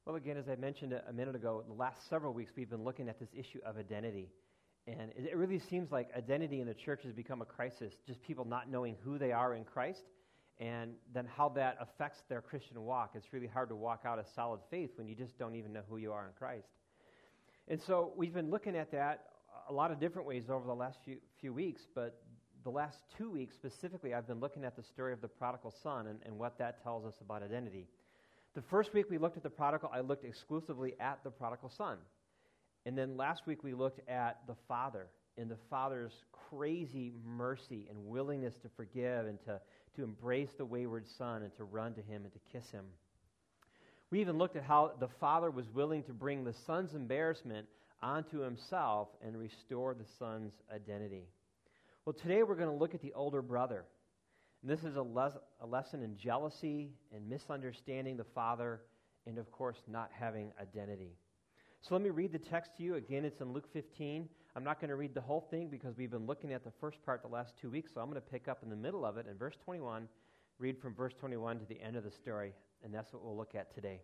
Well, again, as I mentioned a minute ago, the last several weeks we've been looking at this issue of identity. And it really seems like identity in the church has become a crisis, just people not knowing who they are in Christ and then how that affects their Christian walk. It's really hard to walk out a solid faith when you just don't even know who you are in Christ. And so we've been looking at that a lot of different ways over the last few weeks, but the last 2 weeks specifically, I've been looking at the story of the prodigal son and what that tells us about identity. The first week we looked at the prodigal, I looked exclusively at the prodigal son. And then last week we looked at the father and the father's crazy mercy and willingness to forgive and to embrace the wayward son and to run to him and to kiss him. We even looked at how the father was willing to bring the son's embarrassment onto himself and restore the son's identity. Well, today we're going to look at the older brother. And this is a lesson in jealousy and misunderstanding the father and, of course, not having identity. So let me read the text to you. Again, it's in Luke 15. I'm not going to read the whole thing because we've been looking at the first part the last 2 weeks, so I'm going to pick up in the middle of it in verse 21, read from verse 21 to the end of the story, and that's what we'll look at today.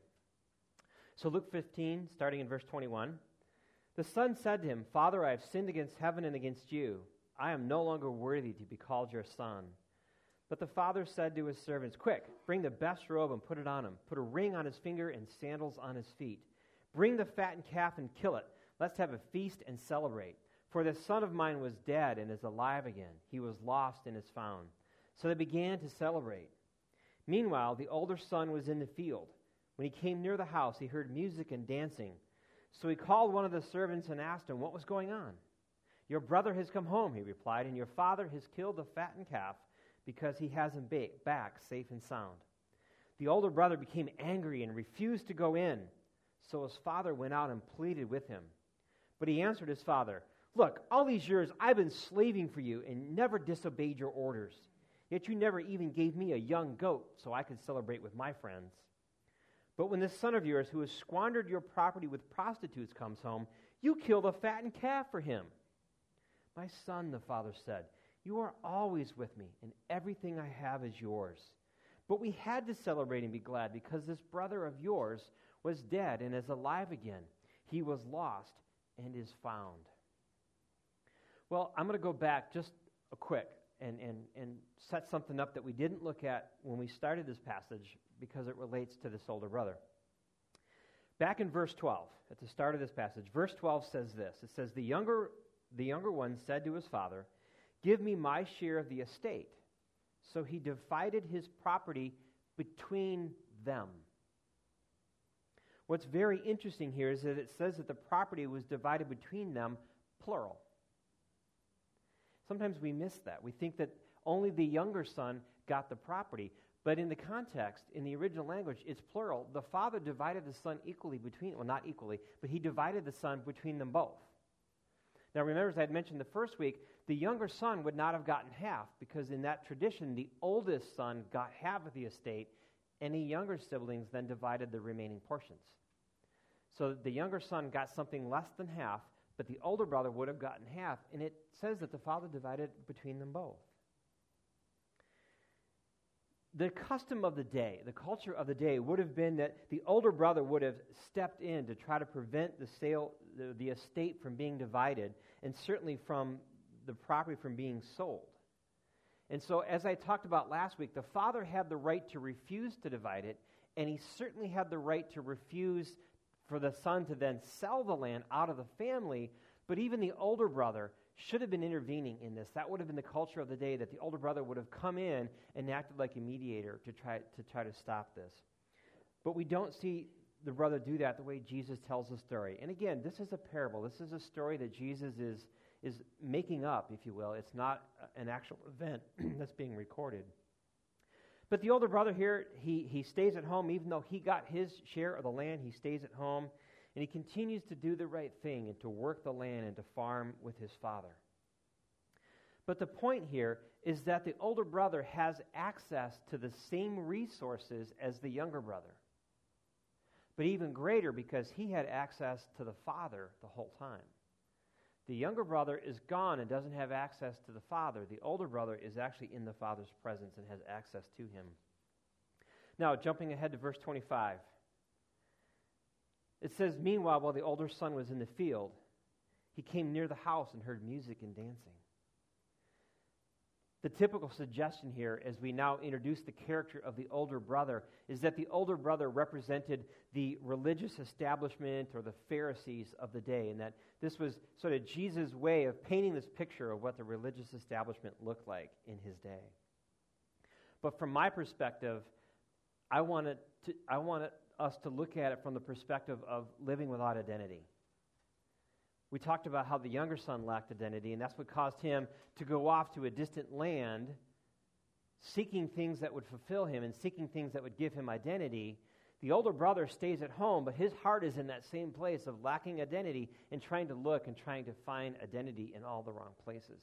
So Luke 15, starting in verse 21, the son said to him, "Father, I have sinned against heaven and against you. I am no longer worthy to be called your son." But the father said to his servants, "Quick, bring the best robe and put it on him. Put a ring on his finger and sandals on his feet. Bring the fattened calf and kill it. Let's have a feast and celebrate. For this son of mine was dead and is alive again. He was lost and is found." So they began to celebrate. Meanwhile, the older son was in the field. When he came near the house, he heard music and dancing. So he called one of the servants and asked him what was going on. "Your brother has come home," he replied, "and your father has killed the fattened calf because he has him back safe and sound." The older brother became angry and refused to go in. So his father went out and pleaded with him. But he answered his father, "Look, all these years I've been slaving for you and never disobeyed your orders. Yet you never even gave me a young goat so I could celebrate with my friends. But when this son of yours who has squandered your property with prostitutes comes home, you kill the fattened calf for him." "My son," the father said, "you are always with me, and everything I have is yours. But we had to celebrate and be glad because this brother of yours was dead and is alive again. He was lost and is found." Well, I'm going to go back just a quick and set something up that we didn't look at when we started this passage because it relates to this older brother. Back in verse 12, at the start of this passage, verse 12 says this. It says, the younger one said to his father, "Give me my share of the estate." So he divided his property between them. What's very interesting here is that it says that the property was divided between them, plural. Sometimes we miss that. We think that only the younger son got the property. But in the context, in the original language, it's plural. The father divided the son equally between, well, not equally, but he divided the son between them both. Now remember, as I had mentioned the first week, the younger son would not have gotten half because in that tradition, the oldest son got half of the estate. Any younger siblings then divided the remaining portions. So the younger son got something less than half, but the older brother would have gotten half, and it says that the father divided between them both. The custom of the day, the culture of the day would have been that the older brother would have stepped in to try to prevent the estate from being divided, and certainly from the property from being sold. And so, as I talked about last week, the father had the right to refuse to divide it, and he certainly had the right to refuse for the son to then sell the land out of the family, but even the older brother should have been intervening in this. That would have been the culture of the day, that the older brother would have come in and acted like a mediator to try to stop this. But we don't see the brother do that the way Jesus tells the story. And again, this is a parable. This is a story that Jesus is making up, if you will. It's not an actual event that's being recorded. But the older brother here, he stays at home. Even though he got his share of the land, he stays at home. And he continues to do the right thing and to work the land and to farm with his father. But the point here is that the older brother has access to the same resources as the younger brother. But even greater because he had access to the father the whole time. The younger brother is gone and doesn't have access to the father. The older brother is actually in the father's presence and has access to him. Now, jumping ahead to verse 25. It says, meanwhile, while the older son was in the field, he came near the house and heard music and dancing. The typical suggestion here, as we now introduce the character of the older brother, is that the older brother represented the religious establishment or the Pharisees of the day, and that this was sort of Jesus' way of painting this picture of what the religious establishment looked like in his day. But from my perspective, I wanted us to look at it from the perspective of living without identity. We talked about how the younger son lacked identity, and that's what caused him to go off to a distant land, seeking things that would fulfill him and seeking things that would give him identity. The older brother stays at home, but his heart is in that same place of lacking identity and trying to look and trying to find identity in all the wrong places.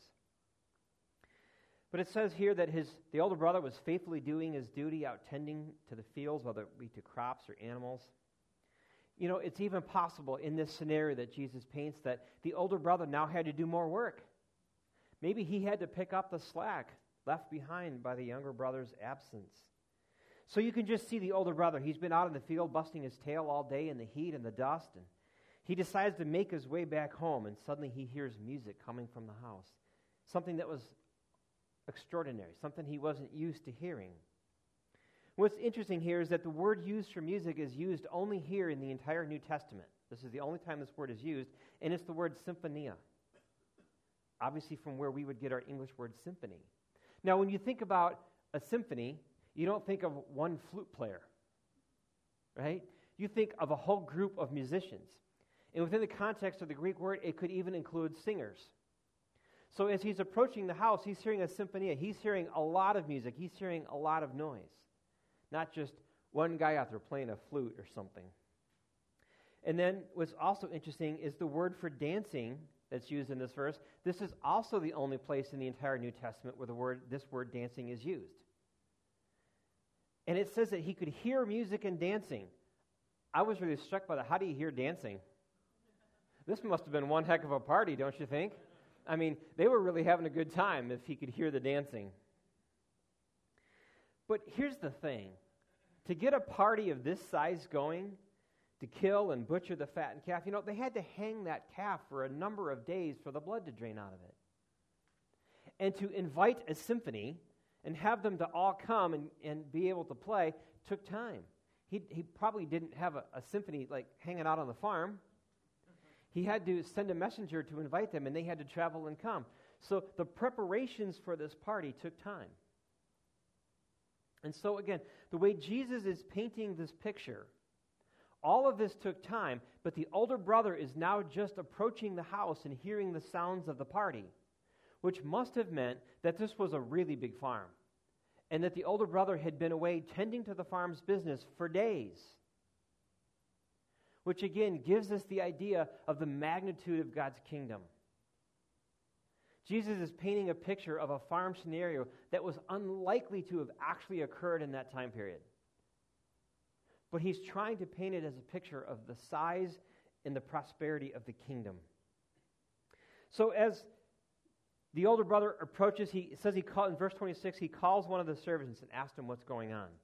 But it says here that the older brother was faithfully doing his duty out tending to the fields, whether it be to crops or animals. You know, it's even possible in this scenario that Jesus paints that the older brother now had to do more work. Maybe he had to pick up the slack left behind by the younger brother's absence. So you can just see the older brother. He's been out in the field busting his tail all day in the heat and the dust, and he decides to make his way back home, and suddenly he hears music coming from the house, something that was extraordinary, something he wasn't used to hearing. What's interesting here is that the word used for music is used only here in the entire New Testament. This is the only time this word is used, and it's the word symphonia. Obviously from where we would get our English word symphony. Now, when you think about a symphony, you don't think of one flute player, right? You think of a whole group of musicians. And within the context of the Greek word, it could even include singers. So as he's approaching the house, he's hearing a symphonia. He's hearing a lot of music. He's hearing a lot of noise. Not just one guy out there playing a flute or something. And then what's also interesting is the word for dancing that's used in this verse. This is also the only place in the entire New Testament where this word dancing is used. And it says that he could hear music and dancing. I was really struck by that. How do you hear dancing? This must have been one heck of a party, don't you think? I mean, they were really having a good time if he could hear the dancing. But here's the thing. To get a party of this size going, to kill and butcher the fattened calf, they had to hang that calf for a number of days for the blood to drain out of it. And to invite a symphony and have them to all come and be able to play took time. He probably didn't have a symphony like hanging out on the farm. He had to send a messenger to invite them, and they had to travel and come. So the preparations for this party took time. And so again, the way Jesus is painting this picture, all of this took time, but the older brother is now just approaching the house and hearing the sounds of the party, which must have meant that this was a really big farm, and that the older brother had been away tending to the farm's business for days, which again gives us the idea of the magnitude of God's kingdom. Jesus is painting a picture of a farm scenario that was unlikely to have actually occurred in that time period. But he's trying to paint it as a picture of the size and the prosperity of the kingdom. So as the older brother approaches, it says in verse 26, he calls one of the servants and asks him what's going on.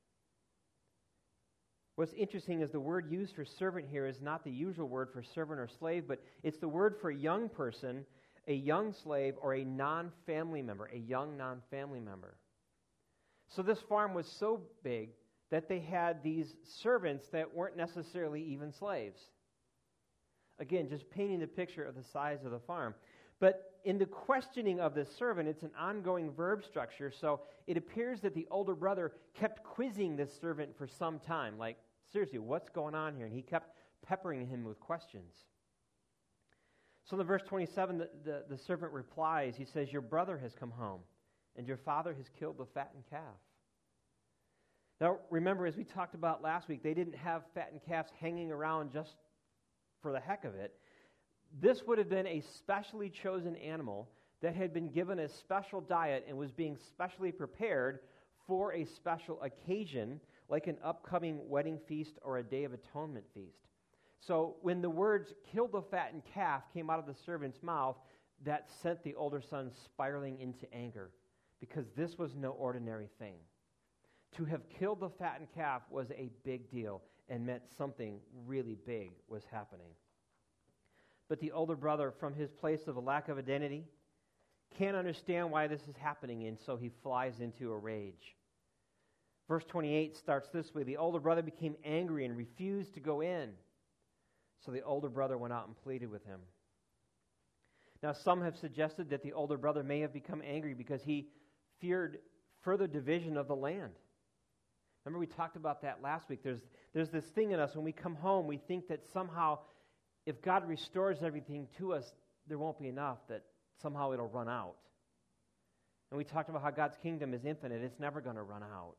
What's interesting is the word used for servant here is not the usual word for servant or slave, but it's the word for a young person, a young slave, or a non-family member, a young non-family member. So this farm was so big that they had these servants that weren't necessarily even slaves. Again, just painting the picture of the size of the farm. But in the questioning of this servant, it's an ongoing verb structure, so it appears that the older brother kept quizzing this servant for some time, like, seriously, what's going on here? And he kept peppering him with questions. So in verse 27, the servant replies, he says, "Your brother has come home, and your father has killed the fattened calf." Now, remember, as we talked about last week, they didn't have fattened calves hanging around just for the heck of it. This would have been a specially chosen animal that had been given a special diet and was being specially prepared for a special occasion, like an upcoming wedding feast or a Day of Atonement feast. So when the words "kill the fattened calf" came out of the servant's mouth, that sent the older son spiraling into anger, because this was no ordinary thing. To have killed the fattened calf was a big deal and meant something really big was happening. But the older brother, from his place of a lack of identity, can't understand why this is happening, and so he flies into a rage. Verse 28 starts this way: the older brother became angry and refused to go in. So the older brother went out and pleaded with him. Now, some have suggested that the older brother may have become angry because he feared further division of the land. Remember, we talked about that last week. There's this thing in us when we come home, we think that somehow if God restores everything to us, there won't be enough, that somehow it'll run out. And we talked about how God's kingdom is infinite. It's never going to run out.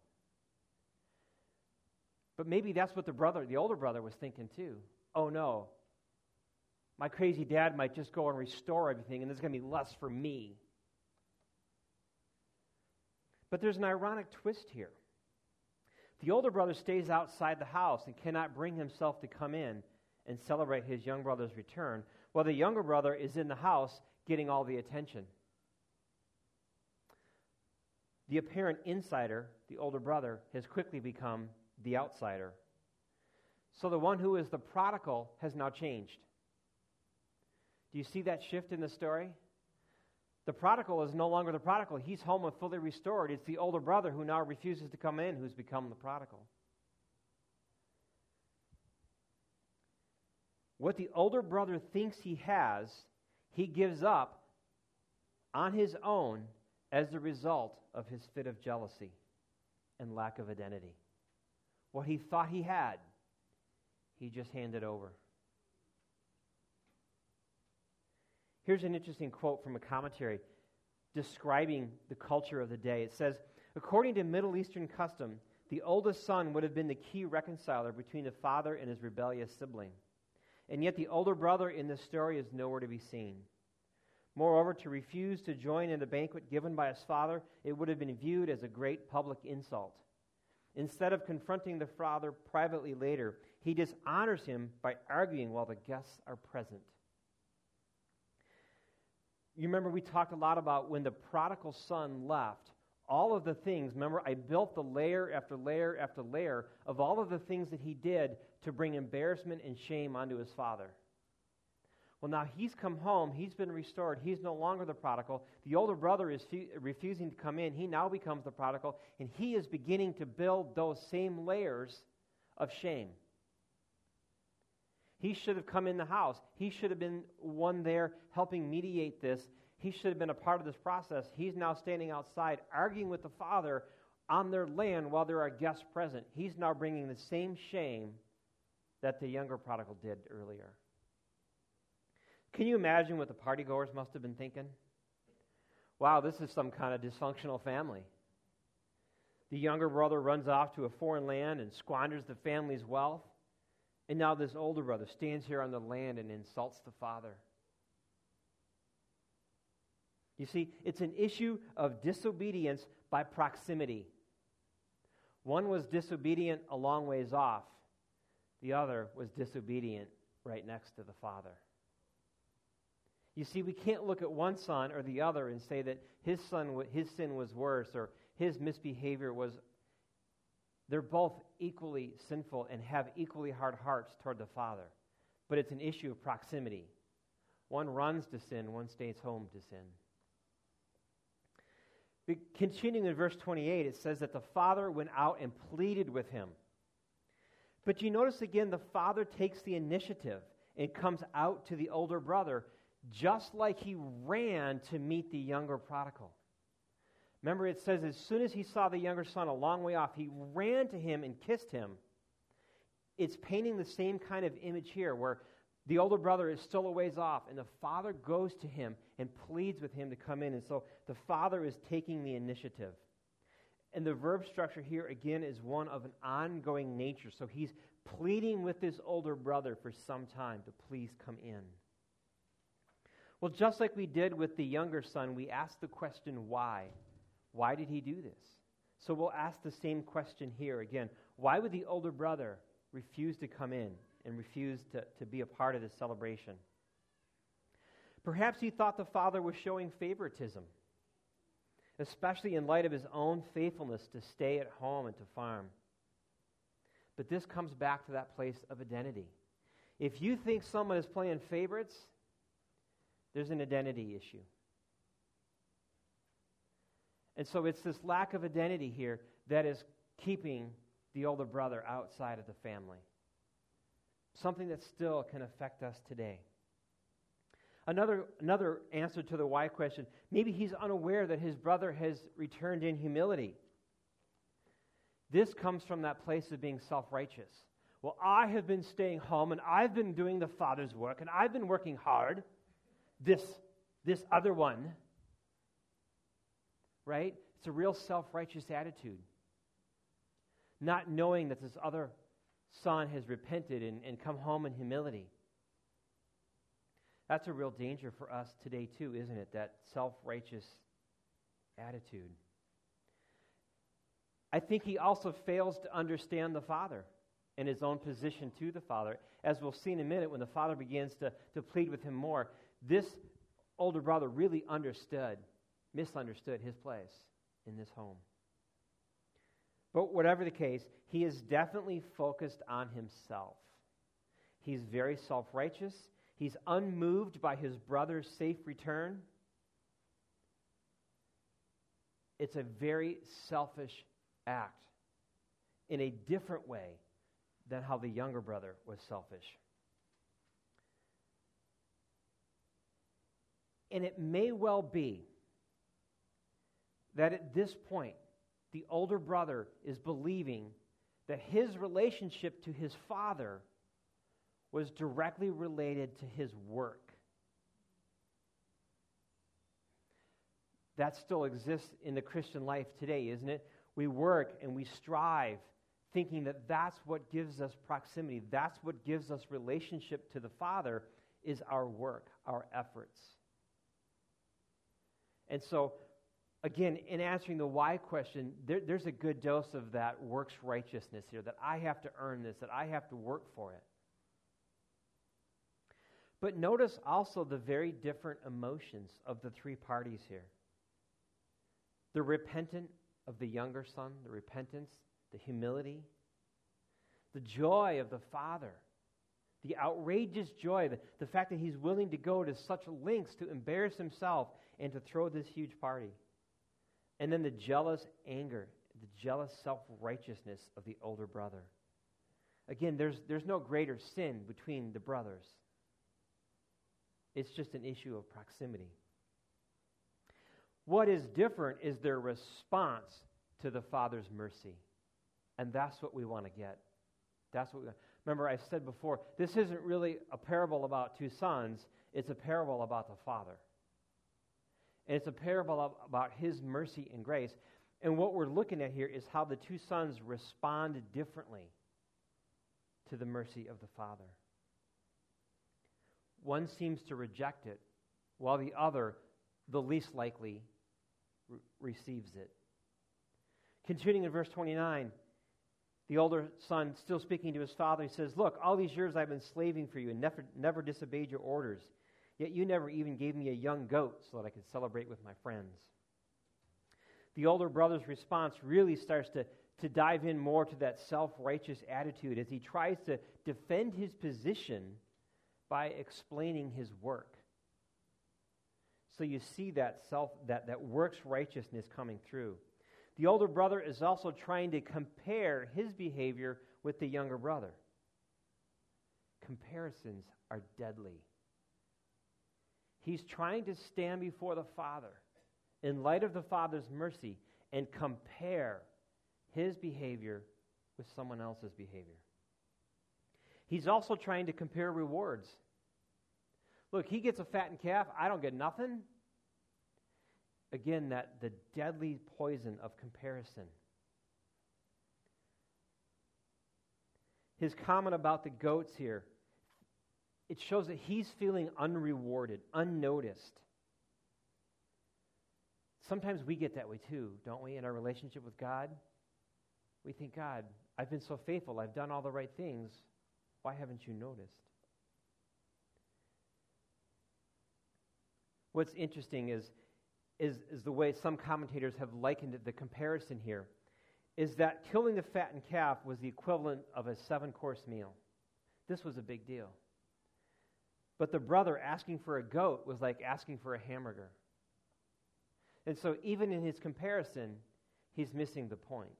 But maybe that's what the older brother was thinking too. Oh no, my crazy dad might just go and restore everything, and there's going to be less for me. But there's an ironic twist here. The older brother stays outside the house and cannot bring himself to come in and celebrate his young brother's return, while the younger brother is in the house getting all the attention. The apparent insider, the older brother, has quickly become the outsider. So the one who is the prodigal has now changed. Do you see that shift in the story? The prodigal is no longer the prodigal. He's home and fully restored. It's the older brother who now refuses to come in who's become the prodigal. What the older brother thinks he has, he gives up on his own as the result of his fit of jealousy and lack of identity. What he thought he had, he just handed over. Here's an interesting quote from a commentary describing the culture of the day. It says, according to Middle Eastern custom, the oldest son would have been the key reconciler between the father and his rebellious sibling. And yet the older brother in this story is nowhere to be seen. Moreover, to refuse to join in the banquet given by his father, it would have been viewed as a great public insult. Instead of confronting the father privately later, he dishonors him by arguing while the guests are present. You remember we talked a lot about when the prodigal son left, all of the things, remember I built the layer after layer after layer of all of the things that he did to bring embarrassment and shame onto his father. Well, now he's come home, he's been restored, he's no longer the prodigal. The older brother is refusing to come in, he now becomes the prodigal, and he is beginning to build those same layers of shame. He should have come in the house. He should have been one there helping mediate this. He should have been a part of this process. He's now standing outside arguing with the father on their land while there are guests present. He's now bringing the same shame that the younger prodigal did earlier. Can you imagine what the partygoers must have been thinking? Wow, this is some kind of dysfunctional family. The younger brother runs off to a foreign land and squanders the family's wealth. And now this older brother stands here on the land and insults the father. You see, it's an issue of disobedience by proximity. One was disobedient a long ways off. The other was disobedient right next to the father. You see, we can't look at one son or the other and say that his sin was worse or his misbehavior was. They're both equally sinful and have equally hard hearts toward the father. But it's an issue of proximity. One runs to sin, one stays home to sin. Continuing in verse 28, it says that the father went out and pleaded with him. But you notice again, the father takes the initiative and comes out to the older brother, just like he ran to meet the younger prodigal. Remember, it says as soon as he saw the younger son a long way off, he ran to him and kissed him. It's painting the same kind of image here where the older brother is still a ways off, and the father goes to him and pleads with him to come in. And so the father is taking the initiative. And the verb structure here, again, is one of an ongoing nature. So he's pleading with this older brother for some time to please come in. Well, just like we did with the younger son, we ask the question, why? Why did he do this? So we'll ask the same question here again. Why would the older brother refuse to come in and refuse to be a part of this celebration? Perhaps he thought the father was showing favoritism. especially in light of his own faithfulness to stay at home and to farm. But this comes back to that place of identity. If you think someone is playing favorites, there's an identity issue. And so it's this lack of identity here that is keeping the older brother outside of the family. Something that still can affect us today. Another answer to the why question, maybe he's unaware that his brother has returned in humility. This comes from that place of being self-righteous. Well, I have been staying home, and I've been doing the Father's work, and I've been working hard. This other one, right? It's a real self-righteous attitude. Not knowing that this other son has repented and come home in humility. That's a real danger for us today too, isn't it? That self-righteous attitude. I think he also fails to understand the Father and his own position to the Father. As we'll see in a minute, when the Father begins to plead with him more, this older brother really misunderstood his place in this home. But whatever the case, he is definitely focused on himself. He's very self-righteous. He's unmoved by his brother's safe return. It's a very selfish act in a different way than how the younger brother was selfish. And it may well be that at this point, the older brother is believing that his relationship to his father was directly related to his work. That still exists in the Christian life today, isn't it? We work and we strive, thinking that that's what gives us proximity, that's what gives us relationship to the Father, is our work, our efforts. And so, again, in answering the why question, there's a good dose of that works righteousness here, that I have to earn this, that I have to work for it. But notice also the very different emotions of the three parties here. The repentant of the younger son, the repentance, the humility, the joy of the father, the outrageous joy, the fact that he's willing to go to such lengths to embarrass himself and to throw this huge party. And then the jealous anger, the jealous self-righteousness of the older brother. Again, there's no greater sin between the brothers. It's just an issue of proximity. What is different is their response to the Father's mercy. And that's what we want to get. That's what we want. Remember, I said before, this isn't really a parable about two sons. It's a parable about the Father. And it's a parable about his mercy and grace. And what we're looking at here is how the two sons respond differently to the mercy of the Father. One seems to reject it, while the other, the least likely, receives it. Continuing in verse 29, the older son, still speaking to his father, he says, "Look, all these years I've been slaving for you and never disobeyed your orders. Yet you never even gave me a young goat so that I could celebrate with my friends." The older brother's response really starts to dive in more to that self-righteous attitude as he tries to defend his position by explaining his work. So you see that works righteousness coming through. The older brother is also trying to compare his behavior with the younger brother. Comparisons are deadly. He's trying to stand before the Father in light of the Father's mercy and compare his behavior with someone else's behavior. He's also trying to compare rewards. Look, he gets a fattened calf, I don't get nothing. Again, the deadly poison of comparison. His comment about the goats here, it shows that he's feeling unrewarded, unnoticed. Sometimes we get that way too, don't we, in our relationship with God? We think, God, I've been so faithful, I've done all the right things, why haven't you noticed? What's interesting is is the way some commentators have likened it, the comparison here, is that killing the fattened calf was the equivalent of a 7-course meal. This was a big deal. But the brother asking for a goat was like asking for a hamburger. And so even in his comparison, he's missing the point.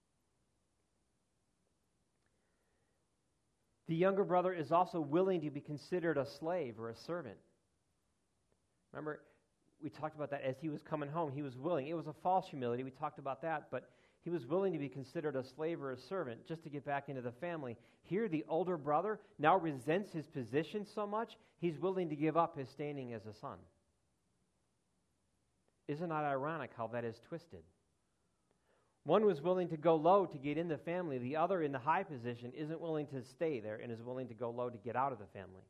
The younger brother is also willing to be considered a slave or a servant. Remember, we talked about that as he was coming home. He was willing. It was a false humility. We talked about that, but he was willing to be considered a slave or a servant just to get back into the family. Here, the older brother now resents his position so much, he's willing to give up his standing as a son. Isn't that ironic how that is twisted? One was willing to go low to get in the family. The other, in the high position, isn't willing to stay there and is willing to go low to get out of the family.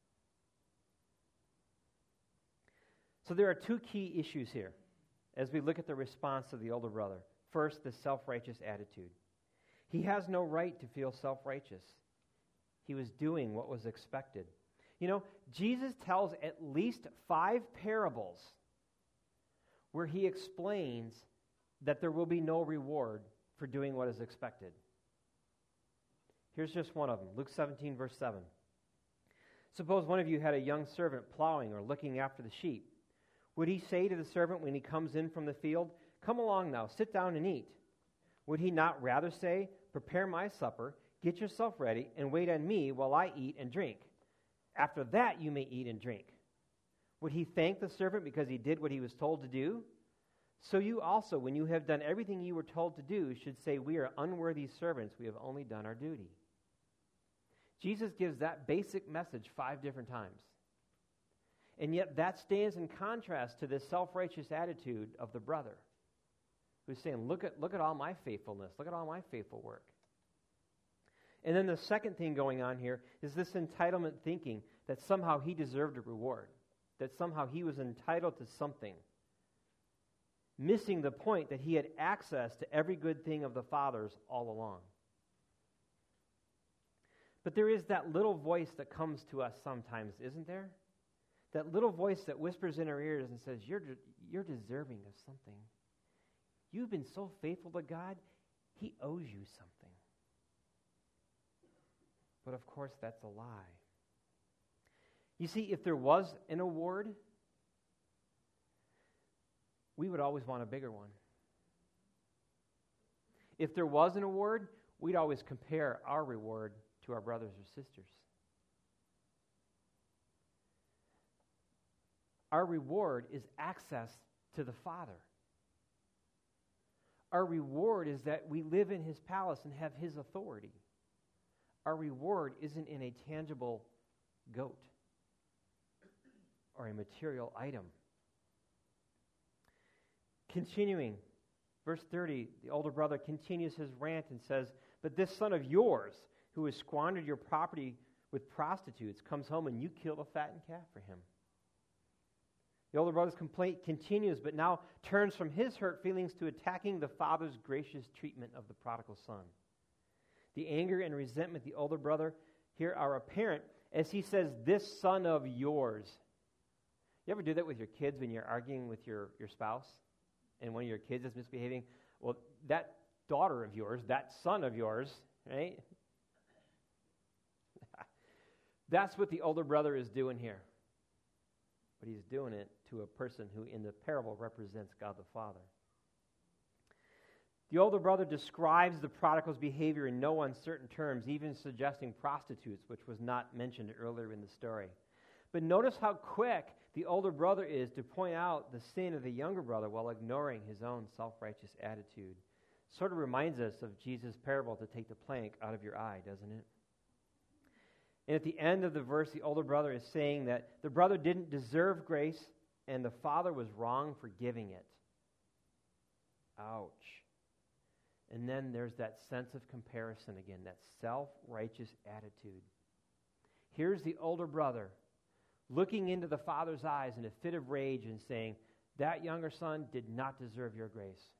So there are two key issues here as we look at the response of the older brother. First, the self-righteous attitude. He has no right to feel self-righteous. He was doing what was expected. You know, Jesus tells at least 5 parables where he explains that there will be no reward for doing what is expected. Here's just one of them. Luke 17, verse 7. Suppose one of you had a young servant plowing or looking after the sheep. Would he say to the servant when he comes in from the field, "Come along now, sit down and eat"? Would he not rather say, "Prepare my supper, get yourself ready, and wait on me while I eat and drink? After that you may eat and drink"? Would he thank the servant because he did what he was told to do? So you also, when you have done everything you were told to do, should say, "We are unworthy servants, we have only done our duty." Jesus gives that basic message 5 different times. And yet that stands in contrast to this self-righteous attitude of the brother who's saying, look at all my faithfulness, look at all my faithful work. And then the second thing going on here is this entitlement thinking that somehow he deserved a reward, that somehow he was entitled to something, missing the point that he had access to every good thing of the Father's all along. But there is that little voice that comes to us sometimes, isn't there? That little voice that whispers in our ears and says, you're deserving of something. You've been so faithful to God, he owes you something. But of course, that's a lie. You see, if there was an award, we would always want a bigger one. If there was an award, we'd always compare our reward to our brothers or sisters. Our reward is access to the Father. Our reward is that we live in his palace and have his authority. Our reward isn't in a tangible goat or a material item. Continuing, verse 30, the older brother continues his rant and says, "But this son of yours, who has squandered your property with prostitutes, comes home and you kill a fattened calf for him." The older brother's complaint continues, but now turns from his hurt feelings to attacking the father's gracious treatment of the prodigal son. The anger and resentment of the older brother here are apparent as he says, "This son of yours." You ever do that with your kids when you're arguing with your spouse and one of your kids is misbehaving? Well, that daughter of yours, that son of yours, right? That's what the older brother is doing here. But he's doing it to a person who in the parable represents God the Father. The older brother describes the prodigal's behavior in no uncertain terms, even suggesting prostitutes, which was not mentioned earlier in the story. But notice how quick the older brother is to point out the sin of the younger brother while ignoring his own self-righteous attitude. Sort of reminds us of Jesus' parable to take the plank out of your eye, doesn't it? And at the end of the verse, the older brother is saying that the brother didn't deserve grace and the father was wrong for giving it. Ouch. And then there's that sense of comparison again, that self-righteous attitude. Here's the older brother looking into the father's eyes in a fit of rage and saying, "That younger son did not deserve your grace."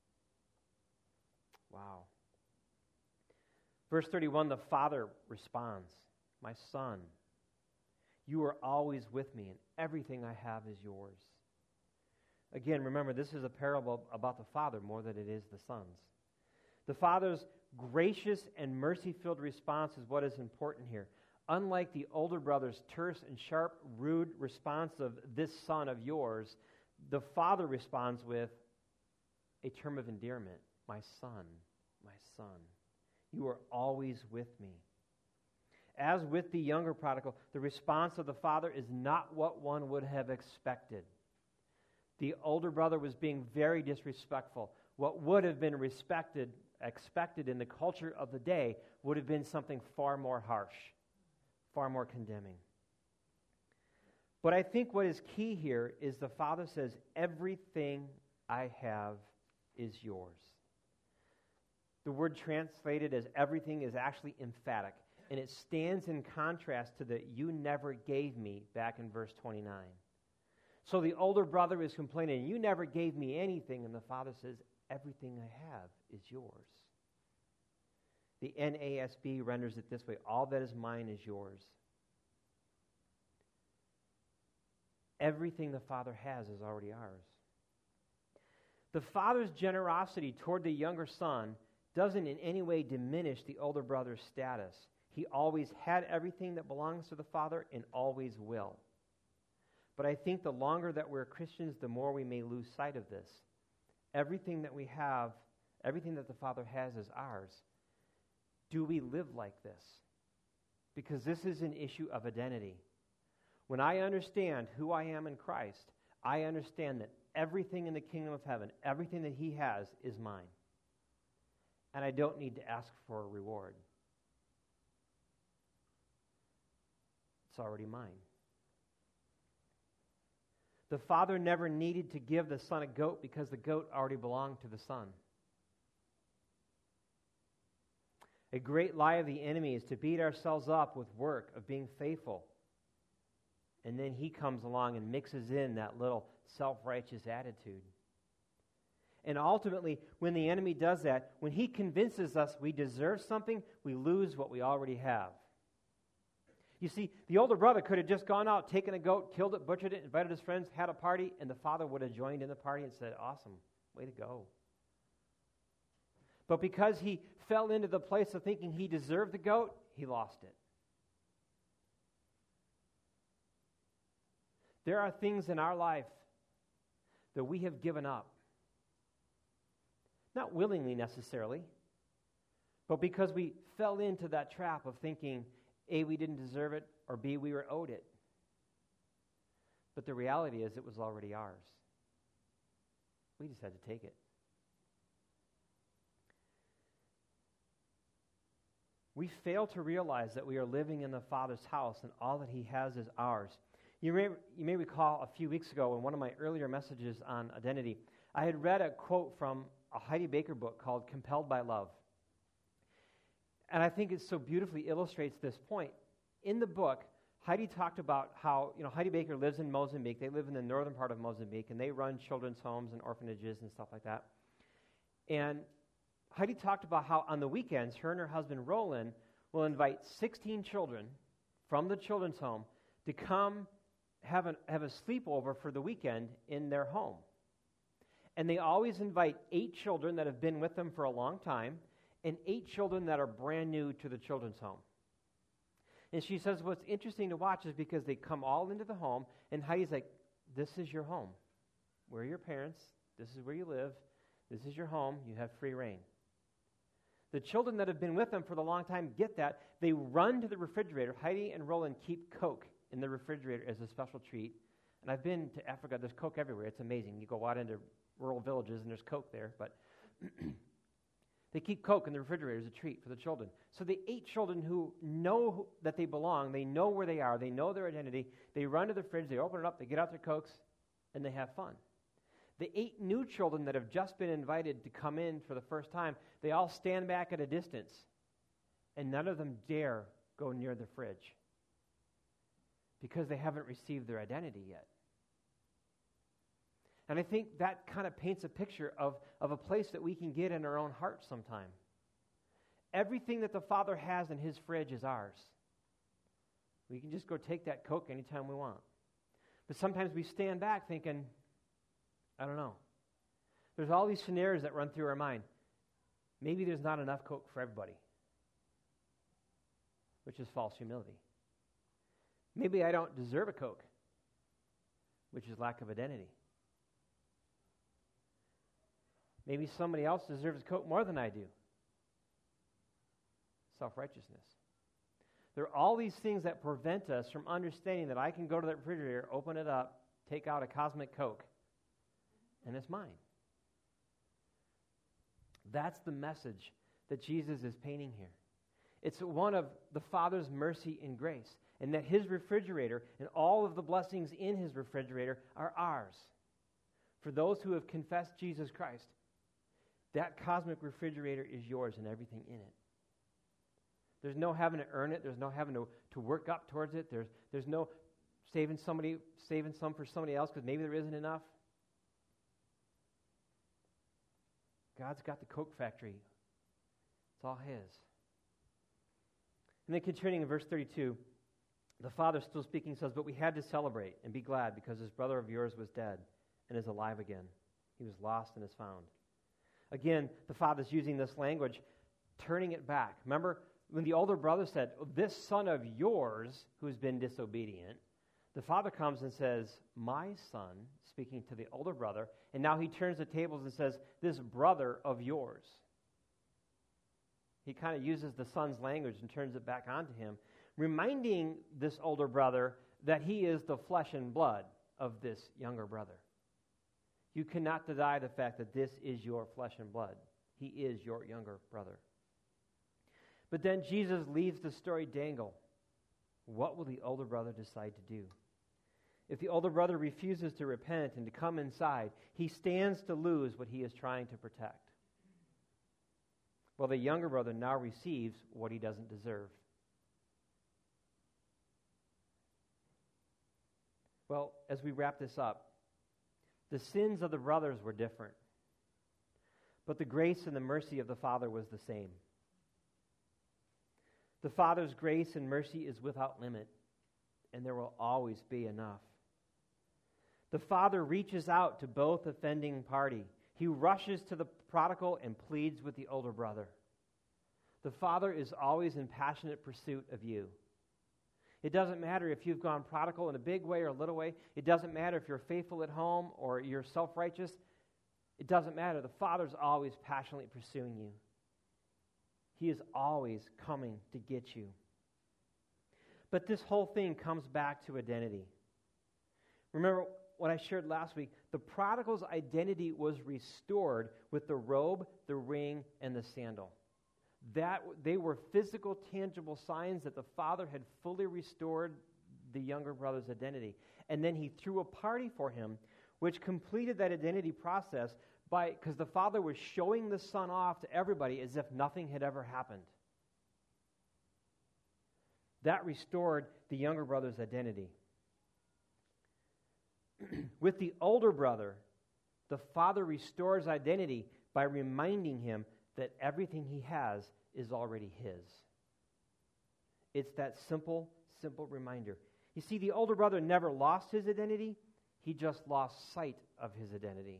Wow. Verse 31, the father responds, "My son, you are always with me, and everything I have is yours." Again, remember, this is a parable about the Father more than it is the sons. The Father's gracious and mercy-filled response is what is important here. Unlike the older brother's terse and sharp, rude response of "this son of yours," the Father responds with a term of endearment. My son, you are always with me. As with the younger prodigal, the response of the Father is not what one would have expected. The older brother was being very disrespectful. What would have been expected in the culture of the day would have been something far more harsh, far more condemning. But I think what is key here is the Father says, everything I have is yours. The word translated as everything is actually emphatic, and it stands in contrast to the "you never gave me" back in verse 29. So the older brother is complaining, "You never gave me anything," and the Father says, "Everything I have is yours." The NASB renders it this way: all that is mine is yours. Everything the Father has is already ours. The Father's generosity toward the younger son doesn't in any way diminish the older brother's status. He always had everything that belongs to the Father and always will. But I think the longer that we're Christians, the more we may lose sight of this. Everything that we have, everything that the Father has is ours. Do we live like this? Because this is an issue of identity. When I understand who I am in Christ, I understand that everything in the kingdom of heaven, everything that He has, is mine. And I don't need to ask for a reward. It's already mine. The Father never needed to give the Son a goat because the goat already belonged to the Son. A great lie of the enemy is to beat ourselves up with work of being faithful. And then He comes along and mixes in that little self-righteous attitude. And ultimately, when the enemy does that, when he convinces us we deserve something, we lose what we already have. You see, the older brother could have just gone out, taken a goat, killed it, butchered it, invited his friends, had a party, and the Father would have joined in the party and said, "Awesome, way to go." But because he fell into the place of thinking he deserved the goat, he lost it. There are things in our life that we have given up. Not willingly necessarily, but because we fell into that trap of thinking, A, we didn't deserve it, or B, we were owed it. But the reality is it was already ours. We just had to take it. We fail to realize that we are living in the Father's house and all that He has is ours. You may recall a few weeks ago in one of my earlier messages on identity, I had read a quote from a Heidi Baker book called Compelled by Love. And I think it so beautifully illustrates this point. In the book, Heidi talked about how, Heidi Baker lives in Mozambique. They live in the northern part of Mozambique, and they run children's homes and orphanages and stuff like that. And Heidi talked about how on the weekends, her and her husband Roland will invite 16 children from the children's home to come have a sleepover for the weekend in their home. And they always invite 8 children that have been with them for a long time and 8 children that are brand new to the children's home. And she says what's interesting to watch is because they come all into the home, and Heidi's like, "This is your home. We're your parents. This is where you live. This is your home. You have free reign." The children that have been with them for the long time get that. They run to the refrigerator. Heidi and Roland keep Coke in the refrigerator as a special treat. And I've been to Africa. There's Coke everywhere. It's amazing. You go out into rural villages, and there's Coke there. But they keep Coke in the refrigerator as a treat for the children. So the 8 children who know that they belong, they know where they are, they know their identity, they run to the fridge, they open it up, they get out their Cokes, and they have fun. The 8 new children that have just been invited to come in for the first time, they all stand back at a distance, and none of them dare go near the fridge because they haven't received their identity yet. And I think that kind of paints a picture of a place that we can get in our own hearts sometime. Everything that the Father has in His fridge is ours. We can just go take that Coke anytime we want. But sometimes we stand back thinking, I don't know. There's all these scenarios that run through our mind. Maybe there's not enough Coke for everybody, which is false humility. Maybe I don't deserve a Coke, which is lack of identity. Maybe somebody else deserves a Coke more than I do. Self-righteousness. There are all these things that prevent us from understanding that I can go to that refrigerator, open it up, take out a Cosmic Coke, and it's mine. That's the message that Jesus is painting here. It's one of the Father's mercy and grace, and that His refrigerator and all of the blessings in His refrigerator are ours. For those who have confessed Jesus Christ, that cosmic refrigerator is yours and everything in it. There's no having to earn it. There's no having to work up towards it. There's no saving some for somebody else because maybe there isn't enough. God's got the Coke factory. It's all His. And then continuing in verse 32, the Father still speaking says, "But we had to celebrate and be glad because this brother of yours was dead and is alive again. He was lost and is found." Again, the Father's using this language, turning it back. Remember when the older brother said, "This son of yours who's been disobedient," the Father comes and says, "My son," speaking to the older brother, and now He turns the tables and says, "This brother of yours." He kind of uses the son's language and turns it back onto him, reminding this older brother that he is the flesh and blood of this younger brother. You cannot deny the fact that this is your flesh and blood. He is your younger brother. But then Jesus leaves the story dangle. What will the older brother decide to do? If the older brother refuses to repent and to come inside, he stands to lose what he is trying to protect. Well, the younger brother now receives what he doesn't deserve. Well, as we wrap this up, the sins of the brothers were different, but the grace and the mercy of the Father was the same. The Father's grace and mercy is without limit, and there will always be enough. The Father reaches out to both offending party. He rushes to the prodigal and pleads with the older brother. The Father is always in passionate pursuit of you. It doesn't matter if you've gone prodigal in a big way or a little way. It doesn't matter if you're faithful at home or you're self-righteous. It doesn't matter. The Father's always passionately pursuing you. He is always coming to get you. But this whole thing comes back to identity. Remember what I shared last week? The prodigal's identity was restored with the robe, the ring, and the sandal. That they were physical, tangible signs that the Father had fully restored the younger brother's identity. And then He threw a party for him, which completed that identity process because the Father was showing the Son off to everybody as if nothing had ever happened. That restored the younger brother's identity. With the older brother, the Father restores identity by reminding him that everything he has is already his. It's that simple reminder. You see, the older brother never lost his identity. He just lost sight of his identity.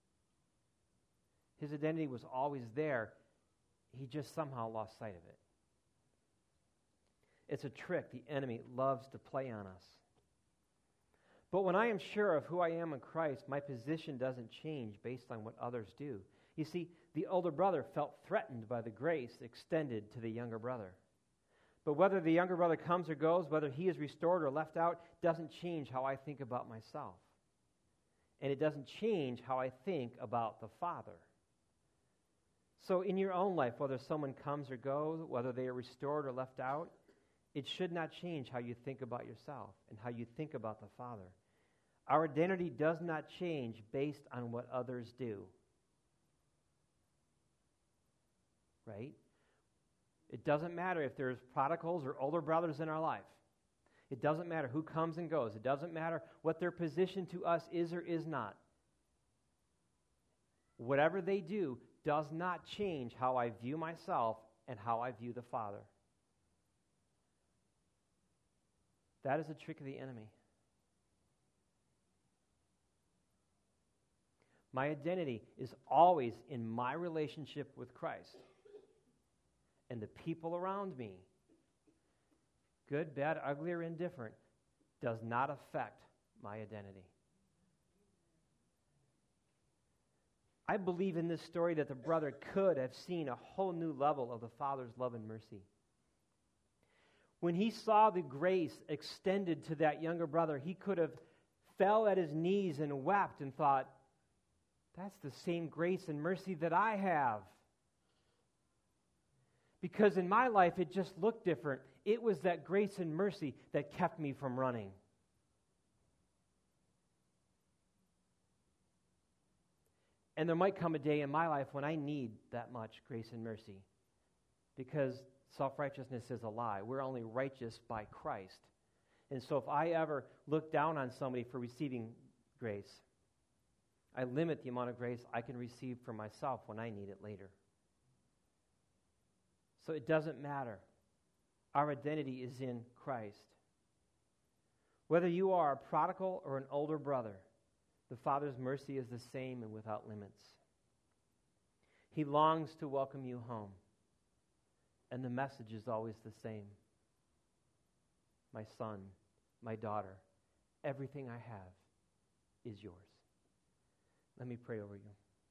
His identity was always there. He just somehow lost sight of it. It's a trick the enemy loves to play on us. But when I am sure of who I am in Christ, my position doesn't change based on what others do. You see, the older brother felt threatened by the grace extended to the younger brother. But whether the younger brother comes or goes, whether he is restored or left out, doesn't change how I think about myself. And it doesn't change how I think about the Father. So in your own life, whether someone comes or goes, whether they are restored or left out, it should not change how you think about yourself and how you think about the Father. Our identity does not change based on what others do. Right? It doesn't matter if there's prodigals or older brothers in our life. It doesn't matter who comes and goes. It doesn't matter what their position to us is or is not. Whatever they do does not change how I view myself and how I view the Father. That is a trick of the enemy. My identity is always in my relationship with Christ. And the people around me, good, bad, ugly, or indifferent, does not affect my identity. I believe in this story that the brother could have seen a whole new level of the Father's love and mercy. When he saw the grace extended to that younger brother, he could have fell at his knees and wept and thought, that's the same grace and mercy that I have. Because in my life, it just looked different. It was that grace and mercy that kept me from running. And there might come a day in my life when I need that much grace and mercy. Because self-righteousness is a lie. We're only righteous by Christ. And so if I ever look down on somebody for receiving grace, I limit the amount of grace I can receive for myself when I need it later. So it doesn't matter. Our identity is in Christ. Whether you are a prodigal or an older brother, the Father's mercy is the same and without limits. He longs to welcome you home. And the message is always the same. My son, my daughter, everything I have is yours. Let me pray over you.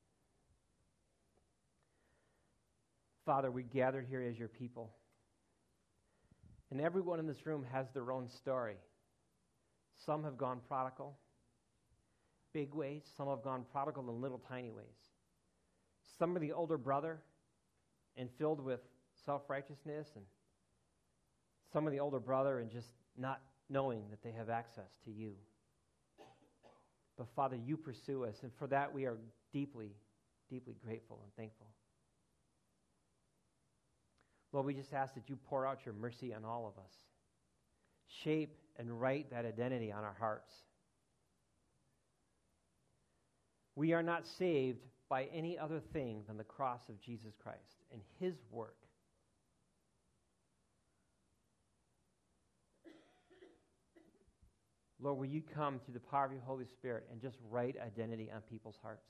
Father, we gathered here as your people. And everyone in this room has their own story. Some have gone prodigal, big ways. Some have gone prodigal in little tiny ways. Some are the older brother and filled with self-righteousness, and some of the older brother and just not knowing that they have access to you. But Father, you pursue us, and for that we are deeply, deeply grateful and thankful. Lord, we just ask that you pour out your mercy on all of us. Shape and write that identity on our hearts. We are not saved by any other thing than the cross of Jesus Christ and his work. Lord, will you come through the power of your Holy Spirit and just write identity on people's hearts?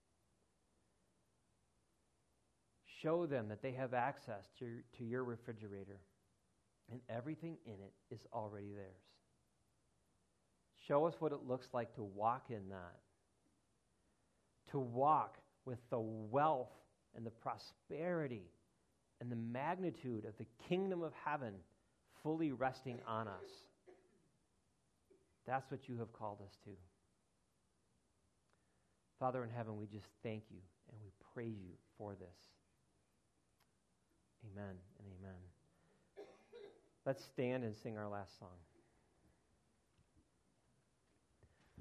Show them that they have access to your refrigerator, and everything in it is already theirs. Show us what it looks like to walk in that, to walk with the wealth and the prosperity and the magnitude of the kingdom of heaven fully resting on us. That's what you have called us to. Father in heaven, we just thank you and we praise you for this. Amen and amen. Let's stand and sing our last song.